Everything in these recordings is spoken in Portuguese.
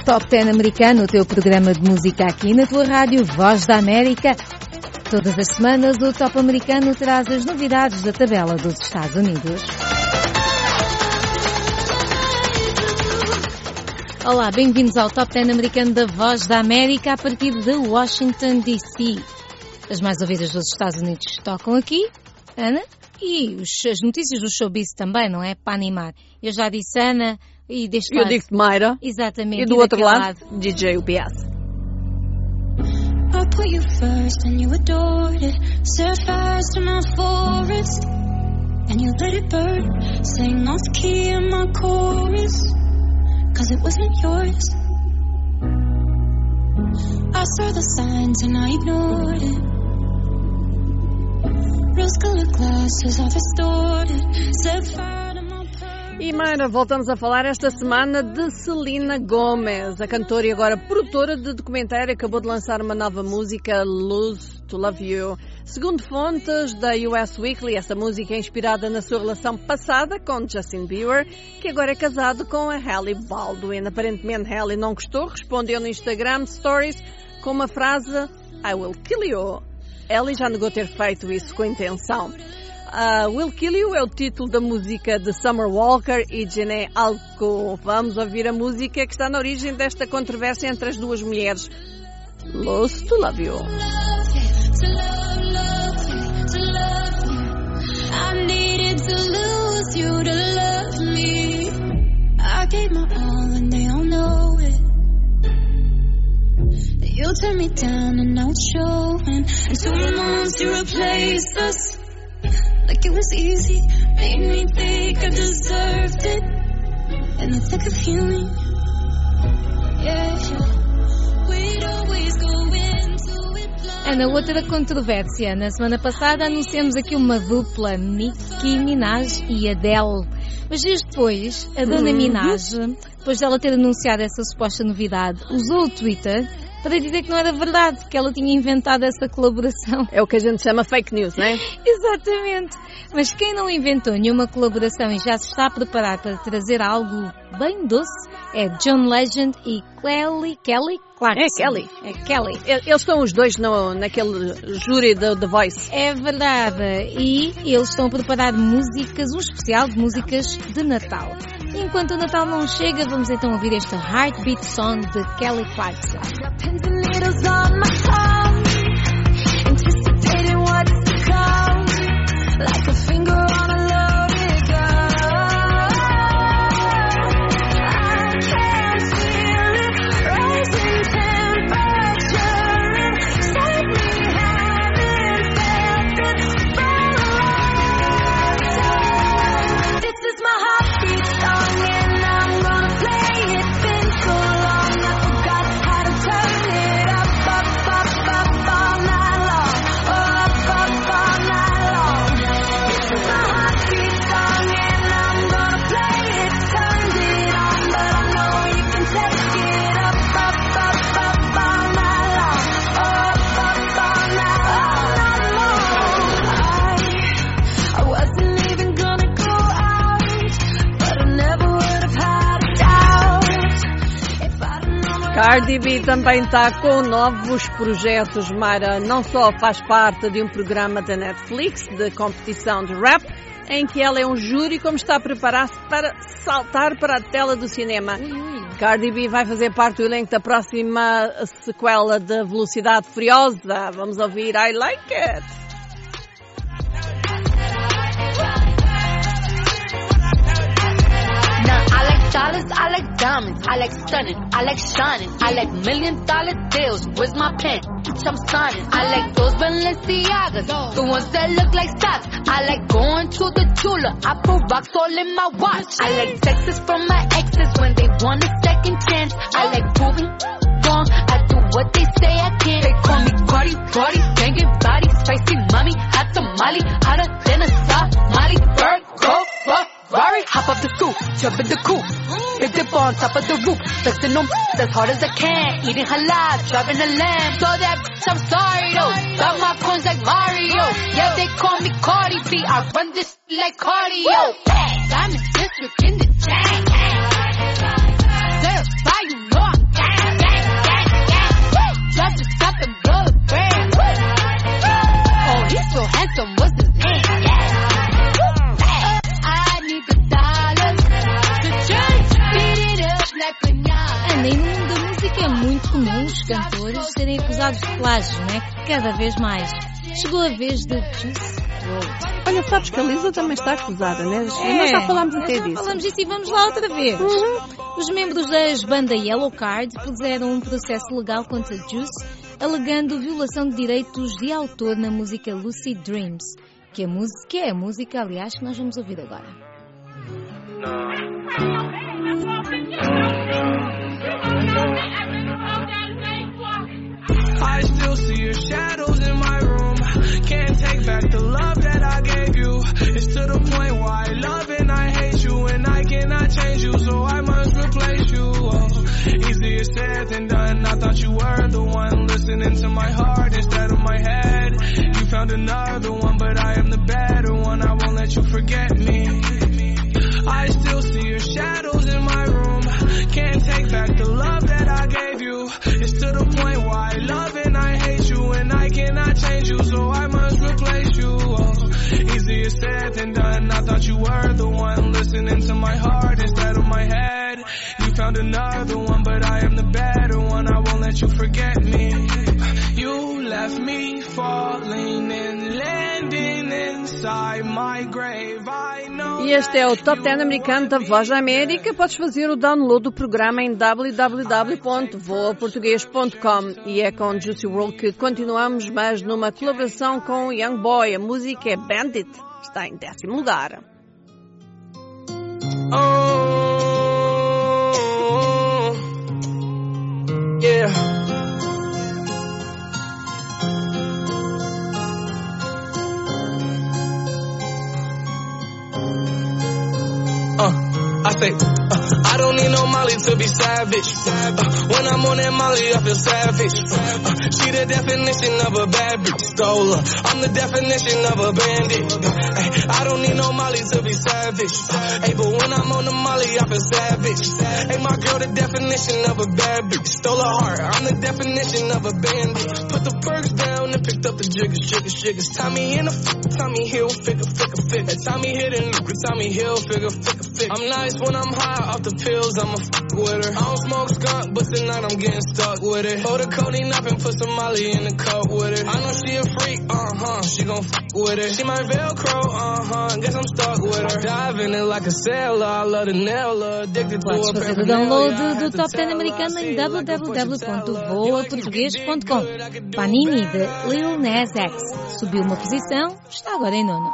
Top 10 americano, o teu programa de música aqui na tua rádio Voz da América. Todas as semanas o Top americano traz as novidades da tabela dos Estados Unidos. Olá, bem-vindos ao Top 10 americano da Voz da América a partir de Washington, D.C. As mais ouvidas dos Estados Unidos tocam aqui, Ana, e as notícias do showbiz também, não é? Para animar. Eu já disse Ana e deste lado... Eu digo Mayra. Exatamente. E do outro lado, DJ UPS. I put you first and you adored it. Set fires to my forest and you let it burn. Sang off key in my chorus, cause it wasn't yours. I saw the signs and I ignored it. Rose-colored glasses are distorted. Set fire to my pearl. E Mayra, voltamos a falar esta semana de Selena Gomez, a cantora e agora produtora de documentário, acabou de lançar uma nova música, Lose to Love You. Segundo fontes da US Weekly, essa música é inspirada na sua relação passada com Justin Bieber, que agora é casado com a Hailey Baldwin. Aparentemente Hailey não gostou, respondeu no Instagram Stories com uma frase, I will kill you. Hailey já negou ter feito isso com intenção. Will Kill You é o título da música de Summer Walker e Jhené Aiko. Vamos ouvir a música que está na origem desta controvérsia entre as duas mulheres. Lose to Love You. I needed to lose you to love me. I gave my all and they all know it. You turned me down and now it's showing. And 2 months to replace us. Like it was easy, made me think I deserved it. In the thick of healing, yeah, we'd always go into it blind. Ana, outra controvérsia. Na semana passada anunciamos aqui uma dupla, Nicki Minaj e Adele. Mas dias depois, a dona Minaj, depois dela ter anunciado essa suposta novidade, usou o Twitter para dizer que não era verdade, que ela tinha inventado essa colaboração. É o que a gente chama fake news, não é? Exatamente. Mas quem não inventou nenhuma colaboração e já se está a preparar para trazer algo bem doce é John Legend e Kelly Clarkson. É Kelly. É Kelly. Eles estão os dois naquele júri da The Voice. É verdade. E eles estão a preparar músicas, um especial de músicas de Natal. E enquanto o Natal não chega, vamos então ouvir este Heartbeat Song de Kelly Clarkson. Pins and needles on my tongue, anticipating what's to come, like a finger on a loaded gun. I can feel it rising temperature inside me, haven't felt it for a long time. This is my heartbeat song and I'm gonna play it. Been so long I forgot how to turn it up all night long. Oh, up all night long. This is my heartbeat song and I'm gonna play it. Turned it on, but I know you can take it up all night long. Oh, up all night long. I wasn't even gonna go out, but I never would have had a doubt if I'd known what Cardi B também está com novos projetos, Mayra. Não só faz parte de um programa da Netflix de competição de rap, em que ela é um júri, como está a preparar-se para saltar para a tela do cinema. Cardi B vai fazer parte do elenco da próxima sequela de Velocidade Furiosa. Vamos ouvir I Like It. I like dollars, I like diamonds, I like stunning, I like shining, I like $1 million deals. Where's my pen? I'm signing. I like those Balenciagas, the ones that look like stocks. I like going to the jeweler, I put rocks all in my watch. I like texts from my exes when they want a second chance. I like proving wrong, I do what they say I can't. They call me Cardi, banging body, spicy mommy, hot tamale, hotter than a Somali. Bird, go, Rari, hop up the stoop, jump in the coupe, big dip on top of the roof, flexing them as hard as I can, eating halal, driving a lamb, so that I'm sorry though, got my coins like Mario, yeah they call me Cardi B, I run this like cardio, I'm in district in the chain, certified you know I'm gang. muito comum os cantores serem acusados de plágio, né? Cada vez mais. Chegou a vez de Juice WRLD. Olha, sabes que a Lisa também está acusada, né? Nós já falámos até disso. Falamos disso e vamos lá outra vez. Os membros da banda Yellow Card puseram um processo legal contra Juice, alegando violação de direitos de autor na música Lucid Dreams, que é a música, aliás, que nós vamos ouvir agora. I still see your shadows in my room. Can't take back the love that I gave you. It's to the point where I love and I hate you, and I cannot change you, so I must replace you. Oh, easier said than done. I thought you were the one listening to my heart instead of my head. You found another one, but I am the better one. I won't let you forget me. I still see your shadows in my room. Can't take back the love that I gave you. It's to the point where I love and I hate you, and I cannot change you, so I must replace you. Oh, easier said than done. I thought you were the one listening to my heart instead of my head. You found another one, but I am the better one. I won't let you forget me. You left me falling and landing inside my grave. I know. E este é o Top 10 americano da Voz da América. Podes fazer o download do programa em www.voaportugues.com. E é com Juice WRLD que continuamos, mas numa colaboração com Young Boy. A música é Bandit. Está em 10º lugar. Oh, yeah. I say, I don't need no Molly to be savage. When I'm on that Molly, I feel savage. She the definition of a bad bitch. Stole her. I'm the definition of a bandit. I don't need no Molly to be savage. Hey, but when I'm on the Molly, I feel savage. Hey, my girl, the definition of a bad bitch. Stole her heart. I'm the definition of a bandit. Put the perks down and picked up the jiggers. Tommy in the Tommy Hill, figure. Tommy hit and Tommy Hill, figure. I'm nice when I'm high off the pills, I'ma with her. I don't smoke skunk, but tonight I'm getting stuck with it. Hold the codeine up and put some Molly in the cup with it. I know she a freak, she gon' with it. She my Velcro, guess I'm stuck with her. Dive in it like a sailor, I love the nail, addicted to Podes a fazer o download do Top 10 americano em www.voaportugues.com. Panini de Lil Nas X subiu uma posição, está agora em 9º.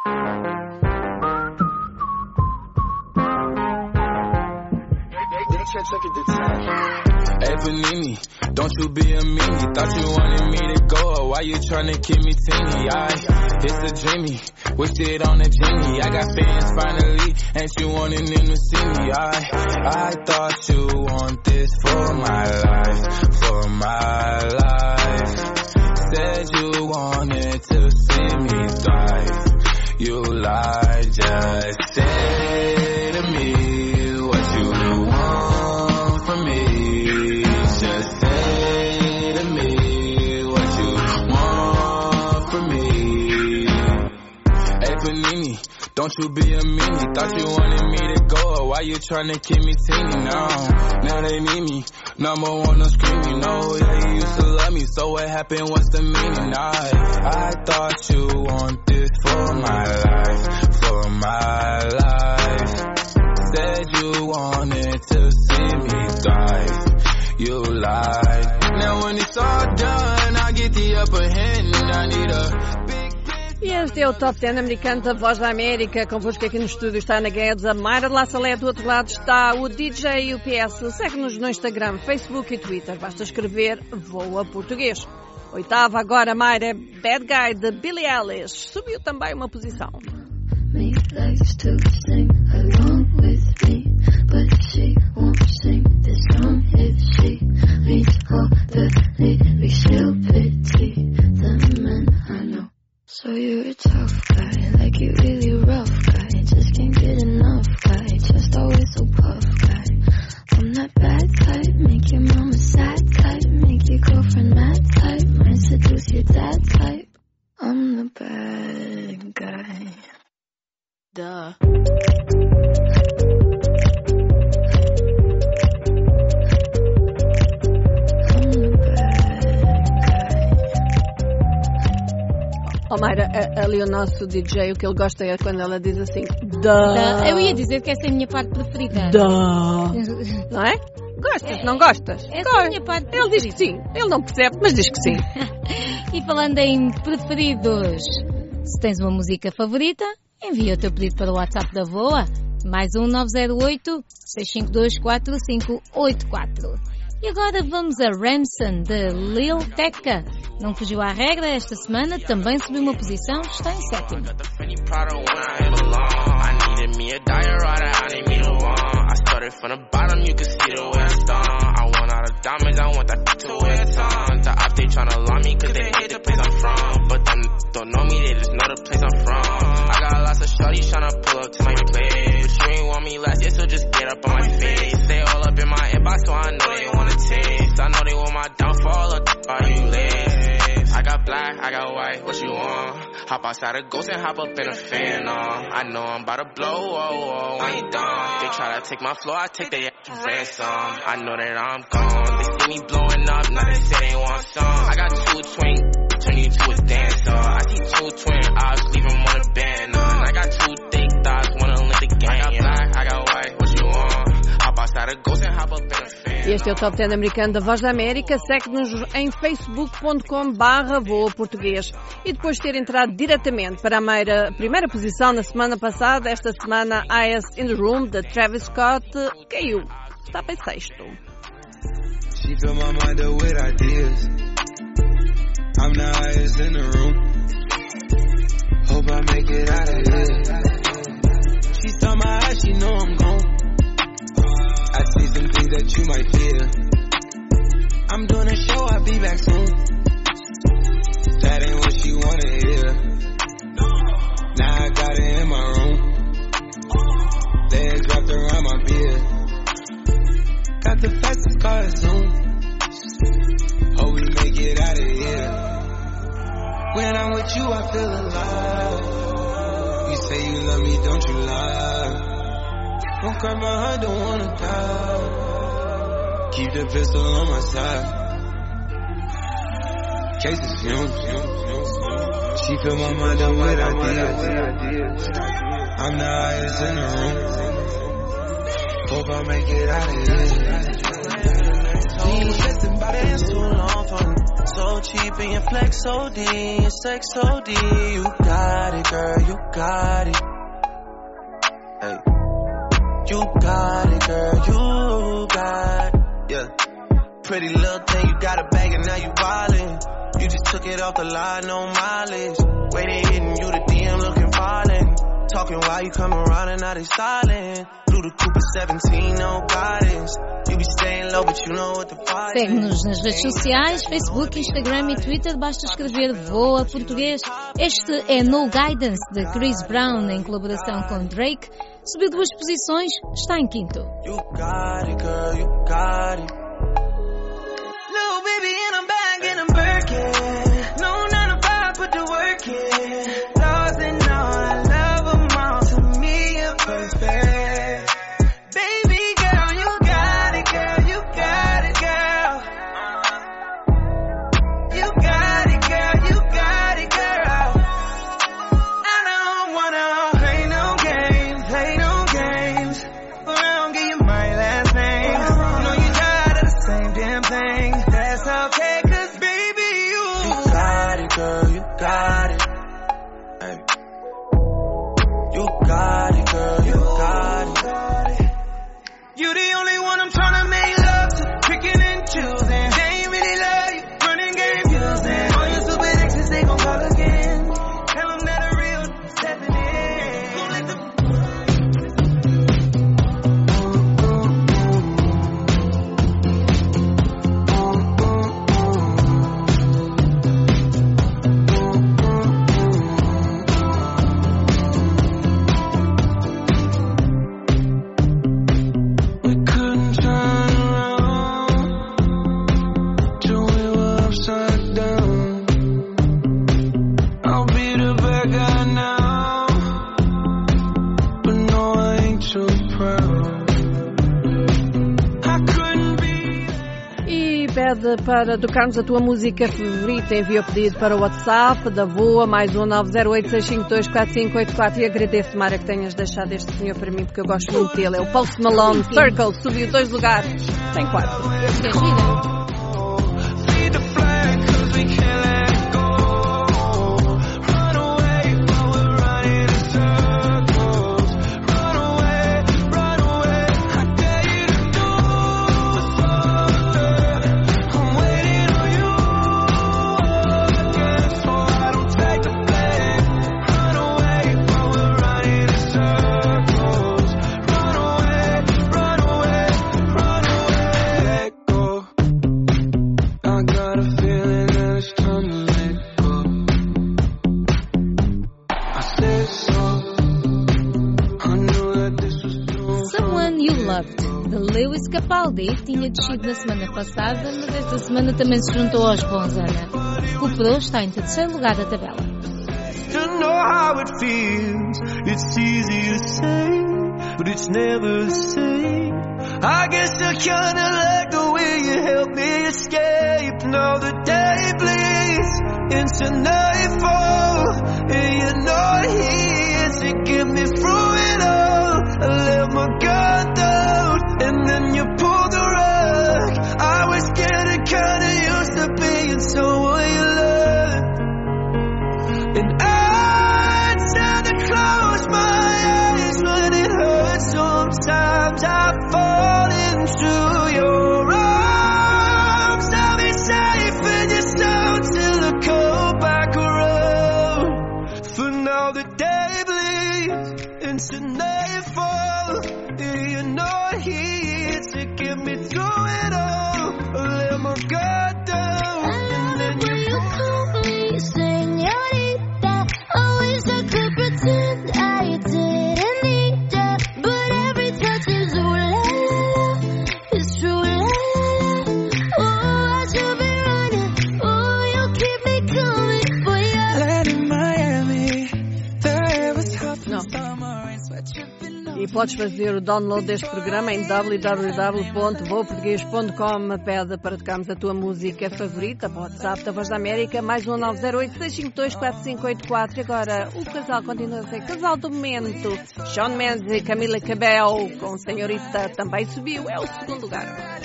Hey Panini, don't you be a meanie. Thought you wanted me to go, why you tryna keep me teeny? It's a dreamy, wish it on a genie. I got fans finally, ain't you wanting them to see me? I thought you want this for my life. Said you wanted to see me thrive. You lied, just say to me what you want from me. Just say to me what you want from me. Hey Panini, don't you be a meanie. Thought you wanted me to go, why you tryna keep me teeny? Now they need me. Number one, no screaming. No, yeah, you used to love me, so what happened? What's the meaning? I thought you want this for my life. Said you wanted to see me thrive. You lied. Now when it's all done, I get the upper hand and I need a big. E este é o Top 10 americano da Voz da América. Convosco aqui no estúdio está a Ana Guedes, a Mayra de La Salé, do outro lado está o DJ e o PS. Segue-nos no Instagram, Facebook e Twitter. Basta escrever Voa Português. 8ª agora, Mayra, Bad Guy de Billie Eilish. Subiu também uma posição. Me likes to sing along with me, but she won't sing this song if she reads all the lyrics. She'll pity the men I know. So you're a tough guy, like you really rough guy. Just can't get enough guy, just always so puff guy. I'm that bad type, make your mama sad type, make your girlfriend mad type, might seduce your dad type. I'm the bad guy. Duh. Oh, Mayra, ali o nosso DJ, o que ele gosta é quando ela diz assim, duh. Eu ia dizer que essa é a minha parte preferida. Duh. Não é? Gostas, não gostas? Essa é a minha parte preferida. Ele diz que sim. Ele não percebe, mas diz que sim. E falando em preferidos, se tens uma música favorita, envia o teu pedido para o WhatsApp da VOA, mais 908-652-4584. E agora vamos a Ransom, de Lil Tecca. Não fugiu à regra esta semana, também subiu uma posição, está em sétimo. From the bottom, you can see the way I start. I want all the diamonds, I want that to wear time. The op, they tryna lie me cause they hate the place I'm from. But them don't know me, they just know the place I'm from. I got lots of shorties tryna pull up to my place. But you ain't want me last year, so just get up on my face. Stay all up in my inbox, so I know they wanna taste. I know they want my downfall, are you late? I got black, I got white, what you want? Hop outside a ghost and hop up in a fan, I know I'm about to blow, I ain't done. They try to take my floor, I take their ransom. I know that I'm gone. They see me blowing up, now they say they want some. I got 2 twin, turn you to a dancer. I see 2 twin eyes, leave them on a band, And I got 2 thick thighs, wanna live the game. I got black, I got white, what you want? Hop outside a ghost and hop up in a fan. Este é o Top 10 americano da Voz da América. Segue-nos em facebook.com/VOA Português. E depois de ter entrado diretamente para a primeira posição na semana passada, esta semana Eyes in the Room, de Travis Scott, caiu. Está para sexto. She fill my mind up with ideas. I'm the highest in the room. Hope I make it out of here. She saw my eyes, she know I'm gone. I see some things that you might fear. I'm doing a show, I'll be back soon. That ain't what she wanna hear. Now I got it in my room. Legs wrapped around my beard. Got the fastest car Zoom. Hope we make it out of here. When I'm with you, I feel alive. You say you love me, don't you lie? Won't cry my heart, don't wanna die. Keep the pistol on my side. Cases fumes. She fill my mind up with ideas. I'm the highest in the room. Hope I make it out of here. Been stressing about it, it's too long for me. So cheap and your flex OD, your sex OD. You got it, girl, you got it. Hey. You got it, girl, you got it. Yeah. Pretty little thing, you got a bag and now you wildin'. You just took it off the line, no mileage. Way they hitting you, the DM looking violent. Talking while you come around and now they silent. Blue the Cooper 17, no guidance. You be staying low, but you know what the fight is. Segue-nos nas redes sociais, Facebook, Instagram e Twitter. Basta escrever VOA Português. Este é No Guidance, de Chris Brown, em colaboração com Drake. Subiu 2 posições, está em quinto. You got it, girl, you got it. Little baby in a bag and I'm Birkin. No 9 to 5, put the work in. Lost and all, I love them all. To me, you're perfect. Baby girl, you got it, girl, you got it, girl. You got it, girl, you got it, girl. I don't wanna play no games, but I don't give you my last name. You know you tired of pede para tocarmos a tua música favorita. Envia o pedido para o WhatsApp da VOA, mais 1-908-652-4584. E agradeço, Mara, que tenhas deixado este senhor para mim, porque eu gosto muito dele. É o Post Malone. Circle subiu 2 lugares. Tem 4. Lewis Capaldi tinha descido na semana passada, mas esta semana também se juntou aos bons, Ana. Recuperou, está em terceiro lugar da tabela. You know how it feels. It's easy to say, but it's never the same. I guess I kinda like the way you help me escape. Now the day bleeds into nightfall, and you're not here to get me through it all. I let my guard down, and then you pulled the rug. I was getting kinda used to being someone you loved, and I tend to close my eyes when it hurts. Sometimes I fall into your arms. I'll be safe in your sound till I come back around. For now the day bleeds into nightfall, and you're not here to get me through it all. I let my guard down, and then you call me señorita. Always I could pretend I didn't need ya, but every touch is ooh la la, it's true la la la. Oh, I should be running. Oh, you keep me coming, boy. Land in Miami, the air was hot from summer rain, sweat dripping. E podes fazer o download deste programa em www.voaportugues.com. Pede para tocarmos a tua música favorita. WhatsApp da Voz da América, mais 1-908-652-4584. E agora o casal continua a ser casal do momento. Shawn Mendes e Camila Cabello com Senhorita também subiu. É o segundo lugar.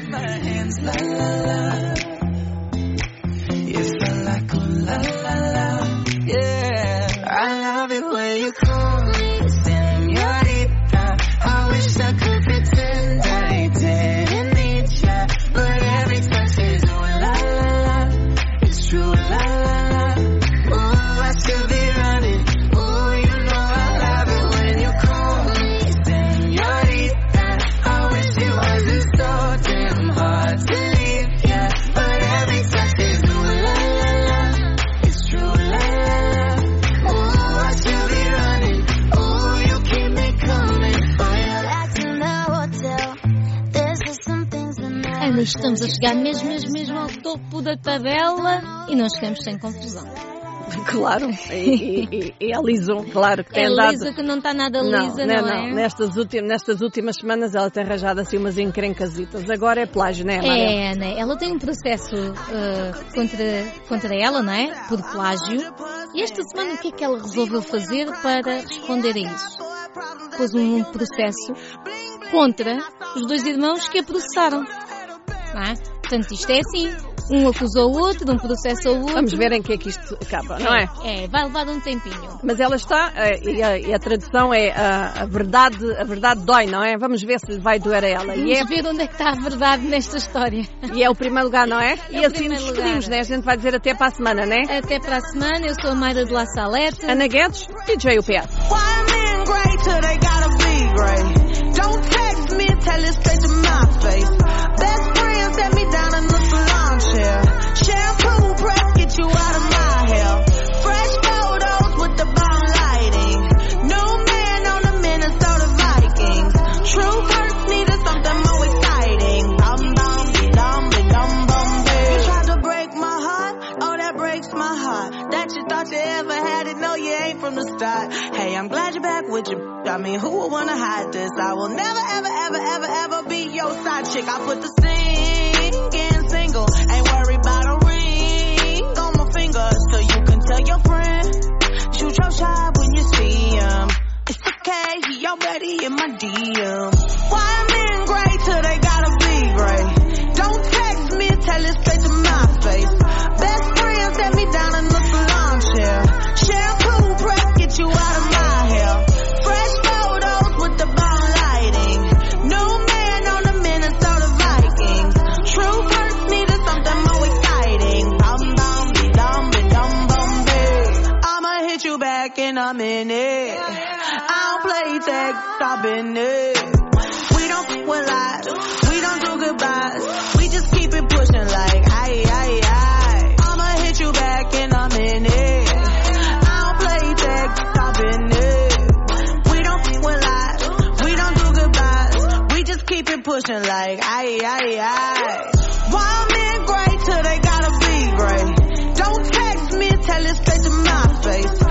I love it when you call me señorita. I wish I could pretend I didn't need ya, but every touch is ooh la la la, it's true la la la. Oh, I should be running. Oh, you know I love it when you call me señorita. I wish it wasn't so damn hard to leave ya, but every touch is ooh la la la, it's true la la la. Oh, I should be running. Oh, you keep me coming. Ana, estamos a chegar mesmo ao topo da tabela e não chegamos sem confusão. Claro, e a Liso, claro que tem andado. A Liso que não está nada lisa, não é? Nestas últimas semanas ela tem arranjado assim umas encrencasitas. Agora é plágio, não é, Maria? É, Ana, ela tem um processo contra ela, não é? Por plágio. E esta semana o que é que ela resolveu fazer para responder a isso? Pôs um processo contra os dois irmãos que a processaram. Não é? Portanto, isto é assim. Um acusou o outro, um processa o outro. Vamos ver em que é que isto acaba, não é? É, vai levar um tempinho. Mas ela está, e a tradução é a verdade dói, não é? Vamos ver se lhe vai doer a ela. Vamos ver onde é que está a verdade nesta história. E é o primeiro lugar, não é? É e assim nos despedimos, né? A gente vai dizer até para a semana, né? Até para a semana, eu sou a Mayra de La Salete. Ana Guedes, DJ UPS. Don't text me, tell it straight to my face. Best friend set me down in the salon chair. Shampoo press, get you out of my hair. Fresh photos with the bomb lighting. New man on the Minnesota Vikings. True first needed something more exciting. You tried to break my heart, oh that breaks my heart. That you thought you ever had it, no you ain't from the start. Hey, I'm glad you're back with your. I mean, who would wanna hide this? I will never, ever, ever, ever, ever be your side chick. I put the singing single. already in my DM. Why men great till they gotta be great? Don't text me, tell it straight to my face. Best friend set me down in the salon chair. Shampoo press, get you out of my hair. Fresh photos with the bomb lighting. New man on the Minnesota Vikings. True first needed something more exciting. I'ma hit you back in a minute. I don't play tag, I've been it. We don't f with lies, we don't do goodbyes. We just keep it pushing like aye. I'ma hit you back in a minute. I don't play tag, I've been it. We don't f with lies, we don't do goodbyes. We just keep it pushing like aye. Why men great till they gotta be great? Don't text me, tell it straight to my face.